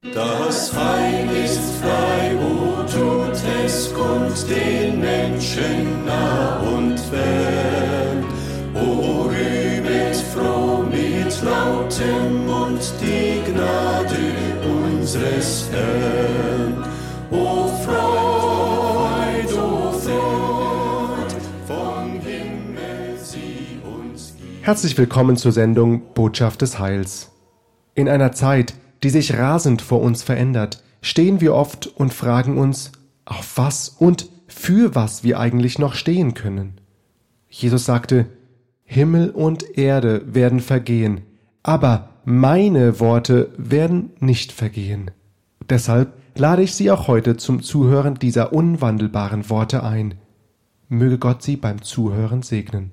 Das Heil ist frei, o tut es kund den Menschen nah und fern. O rühmet froh mit lautem Mund die Gnade unseres Herrn. O Freud, vom Himmel sie uns gibt. Herzlich willkommen zur Sendung Botschaft des Heils. In einer Zeit, die sich rasend vor uns verändert, stehen wir oft und fragen uns, auf was und für was wir eigentlich noch stehen können. Jesus sagte, Himmel und Erde werden vergehen, aber meine Worte werden nicht vergehen. Deshalb lade ich Sie auch heute zum Zuhören dieser unwandelbaren Worte ein. Möge Gott Sie beim Zuhören segnen.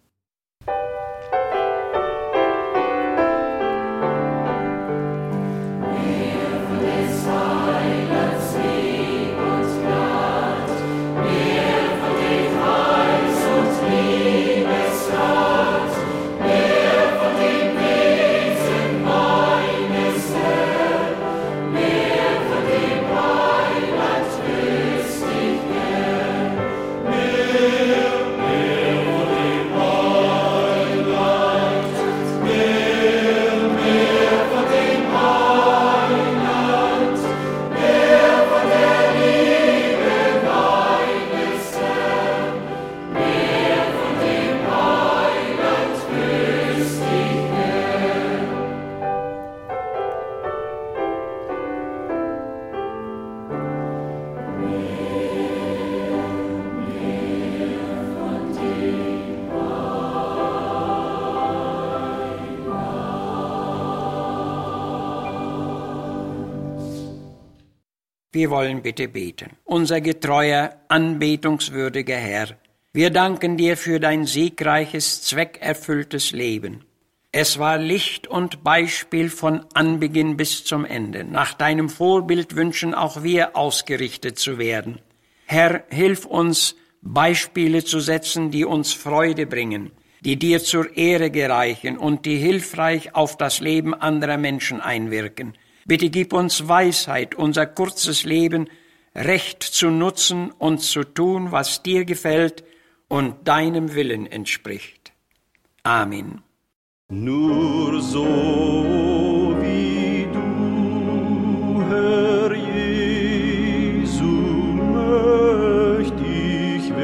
Wir wollen bitte beten. Unser getreuer, anbetungswürdiger Herr, wir danken dir für dein siegreiches, zweckerfülltes Leben. Es war Licht und Beispiel von Anbeginn bis zum Ende. Nach deinem Vorbild wünschen auch wir ausgerichtet zu werden. Herr, hilf uns, Beispiele zu setzen, die uns Freude bringen, die dir zur Ehre gereichen und die hilfreich auf das Leben anderer Menschen einwirken. Bitte gib uns Weisheit, unser kurzes Leben recht zu nutzen und zu tun, was dir gefällt und deinem Willen entspricht. Amen. Nur so wie du, Herr Jesu, möcht ich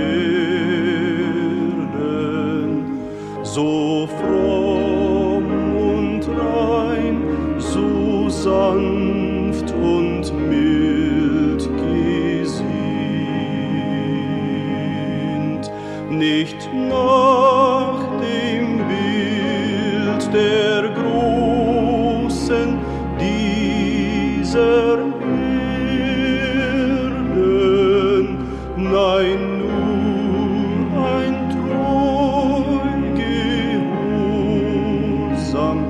werden, so fromm und rein, so sanft und mild gesinnt, nicht nach dem Bild der Großen dieser Erden, nein, nur ein treu Gehorsam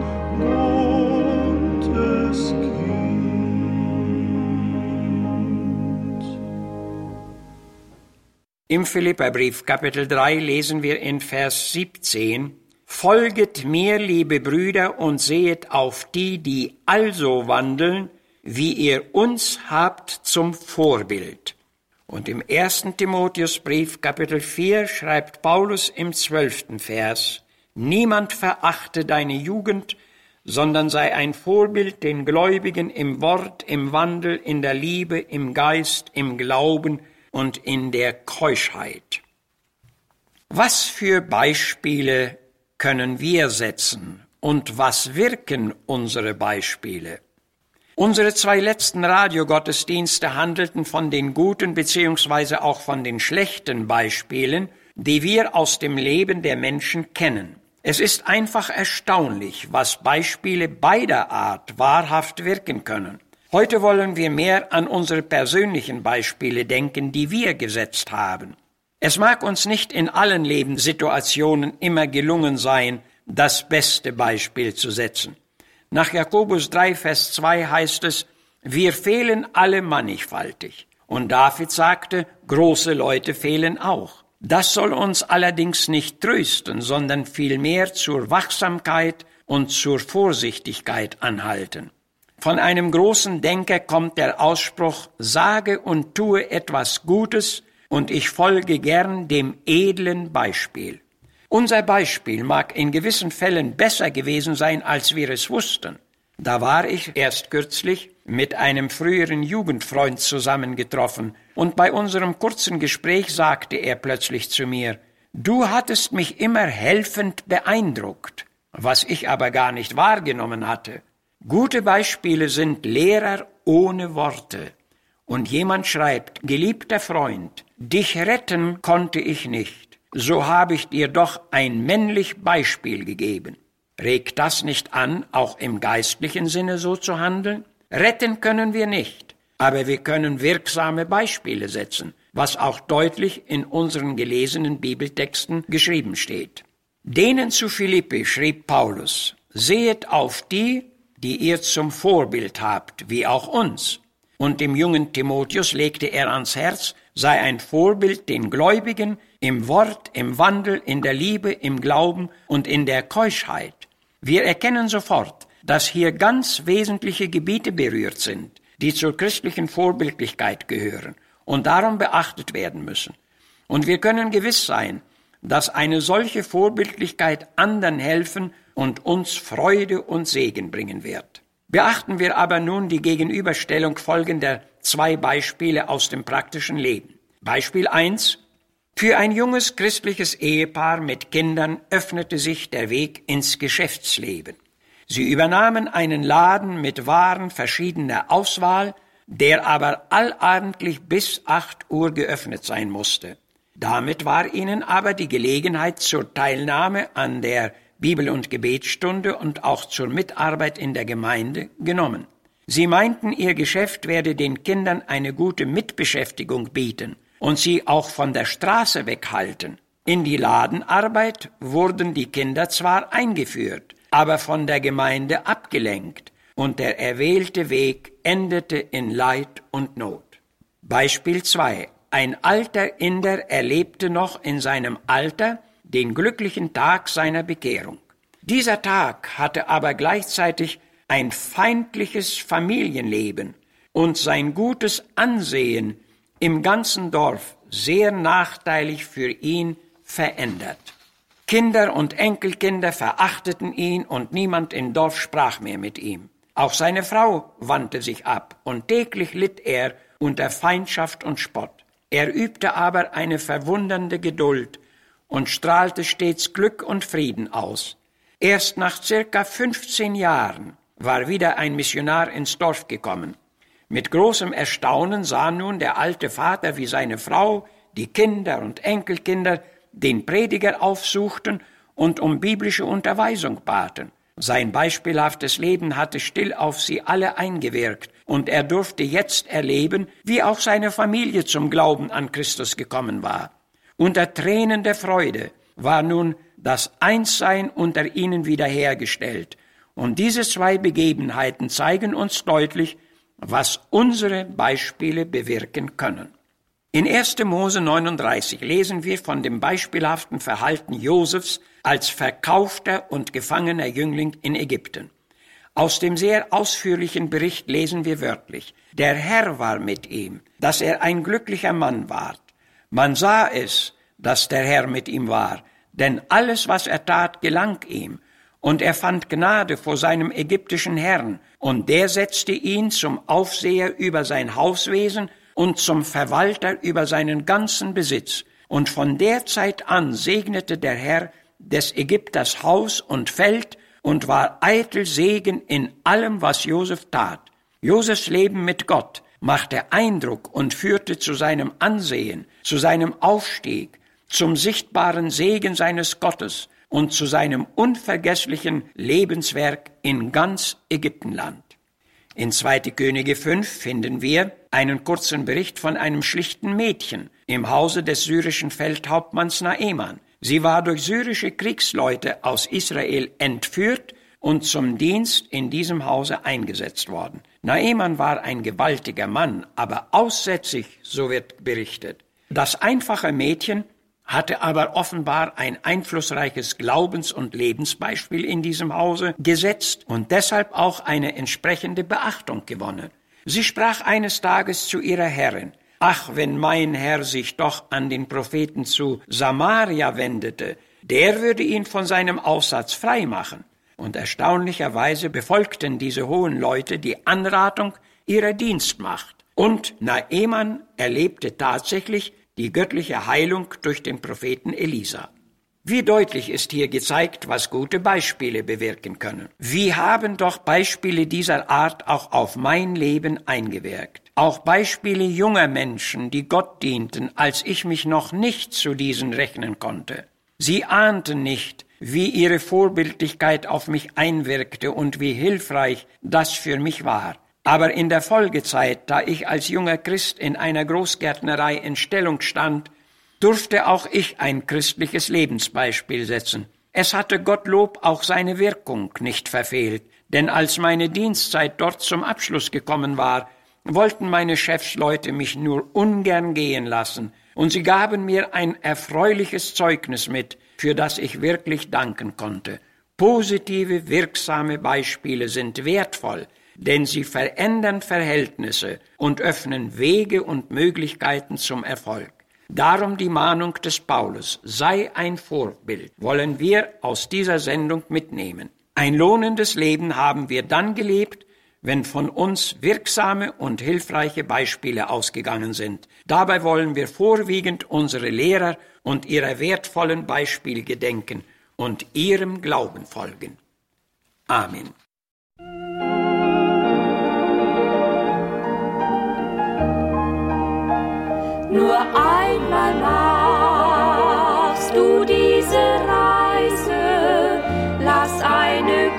Gottes Kind. Im Philipperbrief Kapitel 3 lesen wir in Vers 17, Folget mir, liebe Brüder, und sehet auf die, die also wandeln, wie ihr uns habt zum Vorbild. Und im 1. Timotheusbrief Kapitel 4 schreibt Paulus im 12. Vers, Niemand verachte deine Jugend, sondern sei ein Vorbild den Gläubigen im Wort, im Wandel, in der Liebe, im Geist, im Glauben und in der Keuschheit. Was für Beispiele können wir setzen und was wirken unsere Beispiele? Unsere 2 letzten Radiogottesdienste handelten von den guten beziehungsweise auch von den schlechten Beispielen, die wir aus dem Leben der Menschen kennen. Es ist einfach erstaunlich, was Beispiele beider Art wahrhaft wirken können. Heute wollen wir mehr an unsere persönlichen Beispiele denken, die wir gesetzt haben. Es mag uns nicht in allen Lebenssituationen immer gelungen sein, das beste Beispiel zu setzen. Nach Jakobus 3, Vers 2 heißt es, wir fehlen alle mannigfaltig. Und David sagte, große Leute fehlen auch. Das soll uns allerdings nicht trösten, sondern vielmehr zur Wachsamkeit und zur Vorsichtigkeit anhalten. Von einem großen Denker kommt der Ausspruch, sage und tue etwas Gutes, und ich folge gern dem edlen Beispiel. Unser Beispiel mag in gewissen Fällen besser gewesen sein, als wir es wussten. Da war ich erst kürzlich mit einem früheren Jugendfreund zusammengetroffen, und bei unserem kurzen Gespräch sagte er plötzlich zu mir, du hattest mich immer helfend beeindruckt, was ich aber gar nicht wahrgenommen hatte. Gute Beispiele sind Lehrer ohne Worte. Und jemand schreibt, geliebter Freund, dich retten konnte ich nicht, so habe ich dir doch ein männlich Beispiel gegeben. Regt das nicht an, auch im geistlichen Sinne so zu handeln? Retten können wir nicht, aber wir können wirksame Beispiele setzen, was auch deutlich in unseren gelesenen Bibeltexten geschrieben steht. Denen zu Philippi schrieb Paulus, sehet auf die ihr zum Vorbild habt, wie auch uns. Und dem jungen Timotheus legte er ans Herz, sei ein Vorbild den Gläubigen im Wort, im Wandel, in der Liebe, im Glauben und in der Keuschheit. Wir erkennen sofort, dass hier ganz wesentliche Gebiete berührt sind, die zur christlichen Vorbildlichkeit gehören und darum beachtet werden müssen. Und wir können gewiss sein, dass eine solche Vorbildlichkeit anderen helfen und uns Freude und Segen bringen wird. Beachten wir aber nun die Gegenüberstellung folgender 2 Beispiele aus dem praktischen Leben. Beispiel 1. Für ein junges christliches Ehepaar mit Kindern öffnete sich der Weg ins Geschäftsleben. Sie übernahmen einen Laden mit Waren verschiedener Auswahl, der aber allabendlich bis 8 Uhr geöffnet sein musste. Damit war ihnen aber die Gelegenheit zur Teilnahme an der Bibel- und Gebetsstunde und auch zur Mitarbeit in der Gemeinde genommen. Sie meinten, ihr Geschäft werde den Kindern eine gute Mitbeschäftigung bieten und sie auch von der Straße weghalten. In die Ladenarbeit wurden die Kinder zwar eingeführt, aber von der Gemeinde abgelenkt, und der erwählte Weg endete in Leid und Not. Beispiel 2. Ein alter Inder erlebte noch in seinem Alter den glücklichen Tag seiner Bekehrung. Dieser Tag hatte aber gleichzeitig ein feindliches Familienleben und sein gutes Ansehen im ganzen Dorf sehr nachteilig für ihn verändert. Kinder und Enkelkinder verachteten ihn und niemand im Dorf sprach mehr mit ihm. Auch seine Frau wandte sich ab und täglich litt er unter Feindschaft und Spott. Er übte aber eine verwundernde Geduld und strahlte stets Glück und Frieden aus. Erst nach circa 15 Jahren war wieder ein Missionar ins Dorf gekommen. Mit großem Erstaunen sah nun der alte Vater, wie seine Frau, die Kinder und Enkelkinder den Prediger aufsuchten und um biblische Unterweisung baten. Sein beispielhaftes Leben hatte still auf sie alle eingewirkt, und er durfte jetzt erleben, wie auch seine Familie zum Glauben an Christus gekommen war. Unter Tränen der Freude war nun das Einssein unter ihnen wiederhergestellt. Und diese 2 Begebenheiten zeigen uns deutlich, was unsere Beispiele bewirken können. In 1. Mose 39 lesen wir von dem beispielhaften Verhalten Josefs als verkaufter und gefangener Jüngling in Ägypten. Aus dem sehr ausführlichen Bericht lesen wir wörtlich: Der Herr war mit ihm, dass er ein glücklicher Mann ward. Man sah es, dass der Herr mit ihm war, denn alles, was er tat, gelang ihm. Und er fand Gnade vor seinem ägyptischen Herrn, und der setzte ihn zum Aufseher über sein Hauswesen und zum Verwalter über seinen ganzen Besitz. Und von der Zeit an segnete der Herr des Ägypters Haus und Feld und war eitel Segen in allem, was Josef tat. Josefs Leben mit Gott machte Eindruck und führte zu seinem Ansehen, zu seinem Aufstieg, zum sichtbaren Segen seines Gottes und zu seinem unvergesslichen Lebenswerk in ganz Ägyptenland. In 2. Könige 5 finden wir einen kurzen Bericht von einem schlichten Mädchen im Hause des syrischen Feldhauptmanns Naeman. Sie war durch syrische Kriegsleute aus Israel entführt und zum Dienst in diesem Hause eingesetzt worden. Naeman war ein gewaltiger Mann, aber aussätzig, so wird berichtet. Das einfache Mädchen hatte aber offenbar ein einflussreiches Glaubens- und Lebensbeispiel in diesem Hause gesetzt und deshalb auch eine entsprechende Beachtung gewonnen. Sie sprach eines Tages zu ihrer Herrin: »Ach, wenn mein Herr sich doch an den Propheten zu Samaria wendete, der würde ihn von seinem Aussatz frei machen.« Und erstaunlicherweise befolgten diese hohen Leute die Anratung ihrer Dienstmacht. Und Naeman erlebte tatsächlich die göttliche Heilung durch den Propheten Elisa. Wie deutlich ist hier gezeigt, was gute Beispiele bewirken können. Wie haben doch Beispiele dieser Art auch auf mein Leben eingewirkt. Auch Beispiele junger Menschen, die Gott dienten, als ich mich noch nicht zu diesen rechnen konnte. Sie ahnten nicht, wie ihre Vorbildlichkeit auf mich einwirkte und wie hilfreich das für mich war. Aber in der Folgezeit, da ich als junger Christ in einer Großgärtnerei in Stellung stand, durfte auch ich ein christliches Lebensbeispiel setzen. Es hatte Gottlob auch seine Wirkung nicht verfehlt, denn als meine Dienstzeit dort zum Abschluss gekommen war, wollten meine Chefsleute mich nur ungern gehen lassen, und sie gaben mir ein erfreuliches Zeugnis mit, für das ich wirklich danken konnte. Positive, wirksame Beispiele sind wertvoll, denn sie verändern Verhältnisse und öffnen Wege und Möglichkeiten zum Erfolg. Darum die Mahnung des Paulus: sei ein Vorbild, wollen wir aus dieser Sendung mitnehmen. Ein lohnendes Leben haben wir dann gelebt, wenn von uns wirksame und hilfreiche Beispiele ausgegangen sind. Dabei wollen wir vorwiegend unsere Lehrer und ihrer wertvollen Beispiele gedenken und ihrem Glauben folgen. Amen. Nur einmal machst du diese Reise, lass eine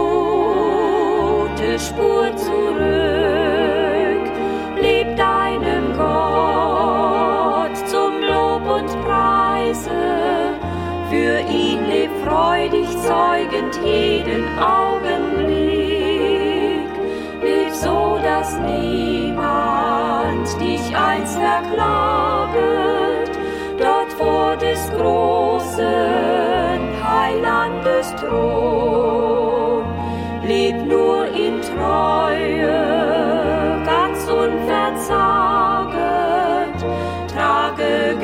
gute Spur zurück, leb deinem Gott zum Lob und Preise, für ihn leb freudig zeugend jeden Augenblick, leb so, dass niemand dich einst verklaget, dort vor des großen Heilandes Thron. Leb nur in Treue, ganz unverzaget, trage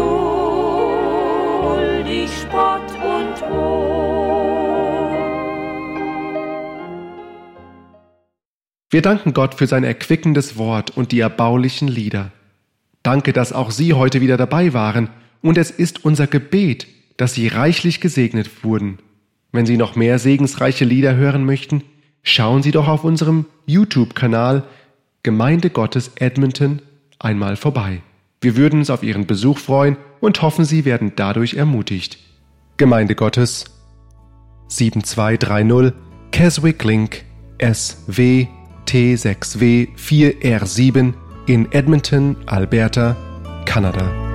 geduldig Spott und Hohn. Wir danken Gott für sein erquickendes Wort und die erbaulichen Lieder. Danke, dass auch Sie heute wieder dabei waren, und es ist unser Gebet, dass Sie reichlich gesegnet wurden. Wenn Sie noch mehr segensreiche Lieder hören möchten, schauen Sie doch auf unserem YouTube-Kanal Gemeinde Gottes Edmonton einmal vorbei. Wir würden uns auf Ihren Besuch freuen und hoffen, Sie werden dadurch ermutigt. Gemeinde Gottes 7230 Keswick Link SW T6W 4R7 in Edmonton, Alberta, Kanada.